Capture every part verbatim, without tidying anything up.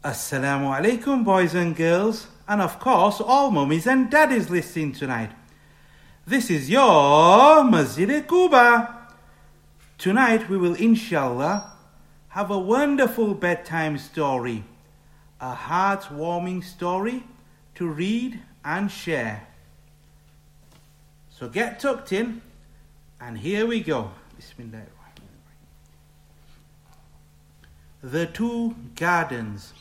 Assalamu alaikum, boys and girls, and of course all mummies and daddies listening tonight. This is your Masjid Quba. Tonight we will inshallah have a wonderful bedtime story, a heart-warming story to read and share. So get tucked in, and here we go. Bismillah. The Two Gardens.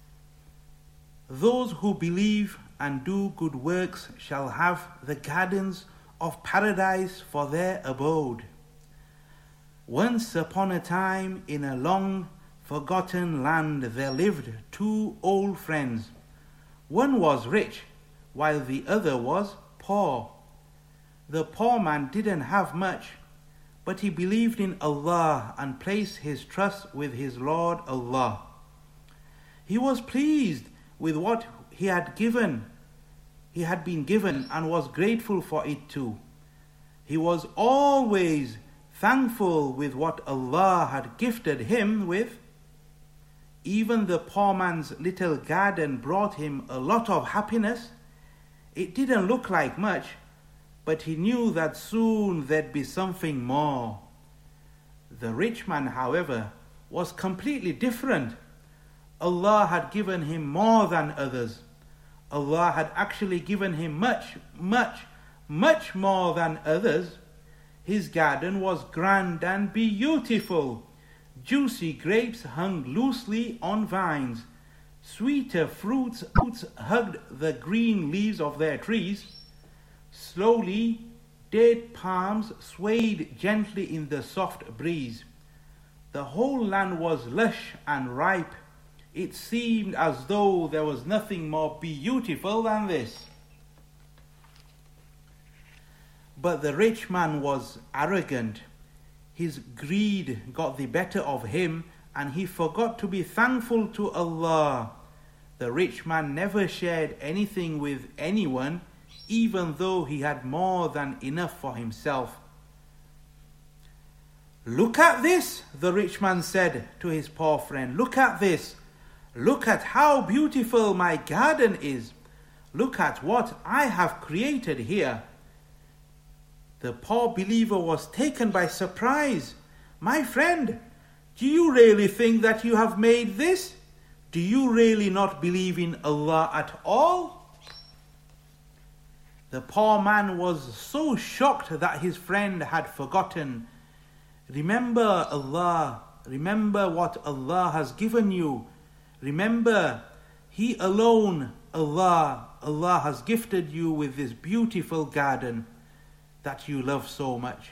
Those who believe and do good works shall have the gardens of paradise for their abode. Once upon a time, in a long forgotten land, there lived two old friends. One was rich, while the other was poor. The poor man didn't have much, but he believed in Allah and placed his trust with his Lord Allah. He was pleased with what he had given, he had been given, and was grateful for it too. He was always thankful with what Allah had gifted him with. Even the poor man's little garden brought him a lot of happiness. It didn't look like much, but he knew that soon there'd be something more. The rich man, however, was completely different. Allah had given him more than others. Allah had actually given him much, much, much more than others. His garden was grand and beautiful. Juicy grapes hung loosely on vines. Sweeter fruits hugged the green leaves of their trees. Slowly, date palms swayed gently in the soft breeze. The whole land was lush and ripe. It seemed as though there was nothing more beautiful than this. But the rich man was arrogant. His greed got the better of him, and he forgot to be thankful to Allah. The rich man never shared anything with anyone, even though he had more than enough for himself. "Look at this," the rich man said to his poor friend. "Look at this. Look at how beautiful my garden is. Look at what I have created here." The poor believer was taken by surprise. "My friend, do you really think that you have made this? Do you really not believe in Allah at all?" The poor man was so shocked that his friend had forgotten. "Remember Allah. Remember what Allah has given you. Remember, He alone, Allah, Allah has gifted you with this beautiful garden that you love so much."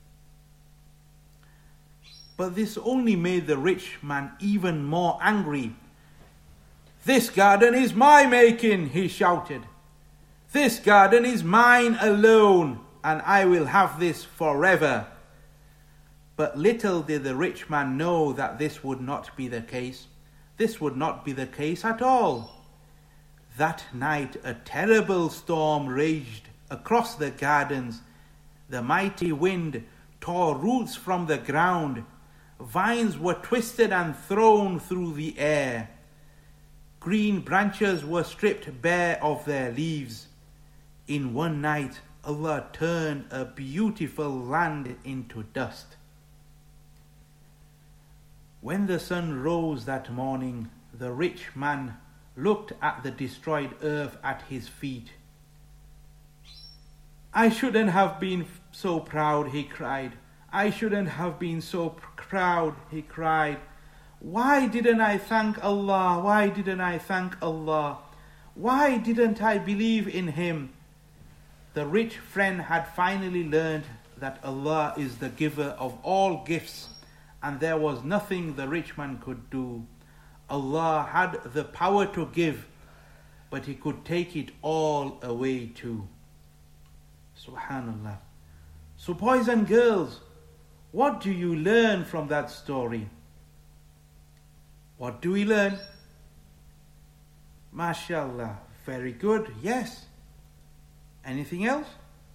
But this only made the rich man even more angry. "This garden is my making," he shouted. "This garden is mine alone, and I will have this forever." But little did the rich man know that this would not be the case. This would not be the case at all. That night a terrible storm raged across the gardens. The mighty wind tore roots from the ground. Vines were twisted and thrown through the air. Green branches were stripped bare of their leaves. In one night, Allah turned a beautiful land into dust. When the sun rose that morning, the rich man looked at the destroyed earth at his feet. "I shouldn't have been so proud," he cried. "I shouldn't have been so proud," he cried. "Why didn't I thank Allah? Why didn't I thank Allah? Why didn't I believe in Him?" The rich friend had finally learned that Allah is the giver of all gifts, and there was nothing the rich man could do. Allah had the power to give, but He could take it all away too. Subhanallah. So boys and girls, what do you learn from that story? What do we learn? MashaAllah. Very good. Yes. Anything else?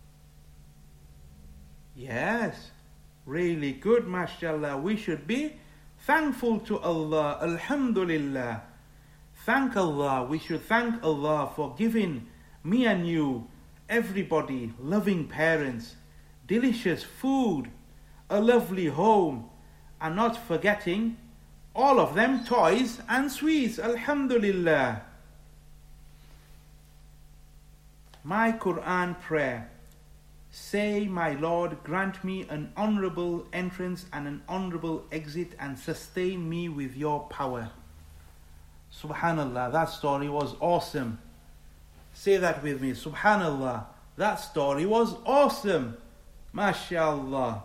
Yes. Really good, mashallah. We should be thankful to Allah. Alhamdulillah. Thank Allah. We should thank Allah for giving me and you, everybody, loving parents, delicious food, a lovely home, and not forgetting all of them toys and sweets. Alhamdulillah. My Quran prayer. Say, my Lord, grant me an honorable entrance and an honorable exit, and sustain me with your power. Subhanallah, that story was awesome. Say that with me. Subhanallah, that story was awesome. MashaAllah.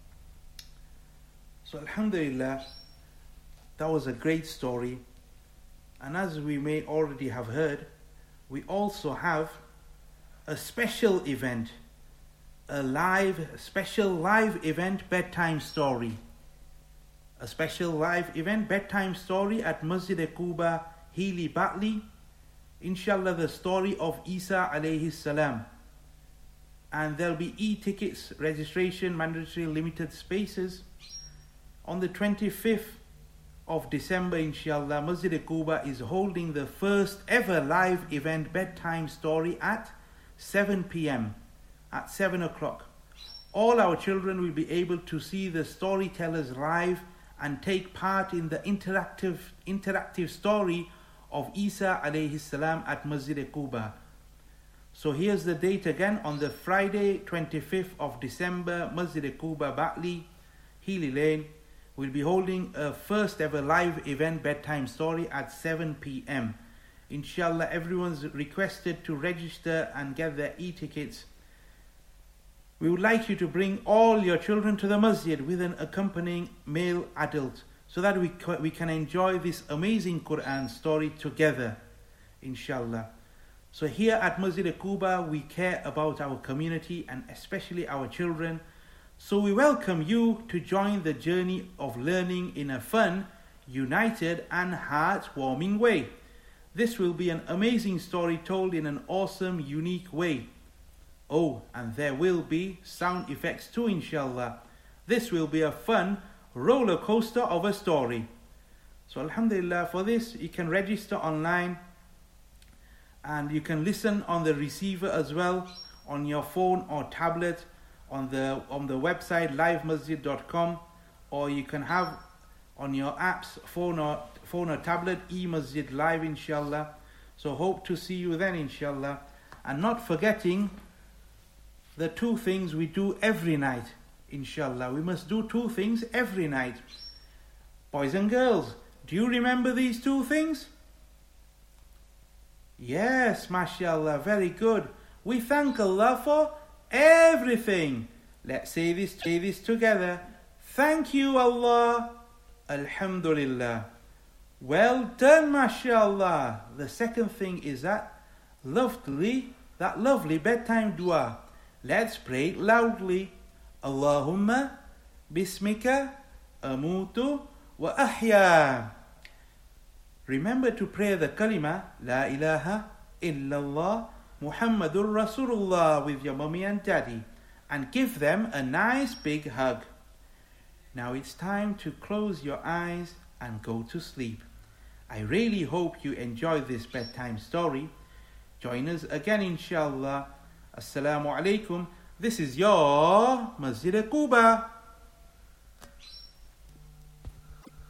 So Alhamdulillah, that was a great story. And as we may already have heard, we also have a special event, a live, special live event bedtime story. A special live event bedtime story at Masjid-e-Quba, Healy, Batley. Inshallah, the story of Isa alayhi salam. And there'll be e-tickets, registration, mandatory limited spaces. On the twenty-fifth of December, inshallah, Masjid-e-Quba is holding the first ever live event bedtime story at seven p.m. at seven o'clock. All our children will be able to see the storytellers live and take part in the interactive interactive story of Isa alayhi salam at Masjid-e-Quba. So here's the date again. On the Friday, twenty-fifth of December, Masjid-e-Quba, Batley, Healy Lane, we'll be holding a first ever live event bedtime story at seven p.m. Inshallah, everyone's requested to register and get their e-tickets. We would like you to bring all your children to the masjid with an accompanying male adult, so that we, we can enjoy this amazing Quran story together, inshallah. So here at Masjid-e-Quba, we care about our community and especially our children. So we welcome you to join the journey of learning in a fun, united and heartwarming way. This will be an amazing story told in an awesome, unique way. Oh, and there will be sound effects too, inshallah. This will be a fun roller coaster of a story. So alhamdulillah, for this you can register online and you can listen on the receiver as well, on your phone or tablet, on the on the website live masjid dot com, or you can have on your apps, phone or phone or tablet, e-masjid live, inshallah. So hope to see you then, inshallah. And not forgetting the two things we do every night, inshallah. We must do two things every night. Boys and girls, do you remember these two things? Yes, mashallah, very good. We thank Allah for everything. Let's say this, say this together. Thank you, Allah. Alhamdulillah. Well done, mashallah. The second thing is that lovely, that lovely bedtime dua. Let's pray it loudly. Allahumma bismika amutu wa ahya. Remember to pray the kalima La ilaha illallah Muhammadur Rasulullah with your mommy and daddy, and give them a nice big hug. Now it's time to close your eyes and go to sleep. I really hope you enjoyed this bedtime story. Join us again, inshallah. Assalamu alaikum. This is your Masjid-e-Quba.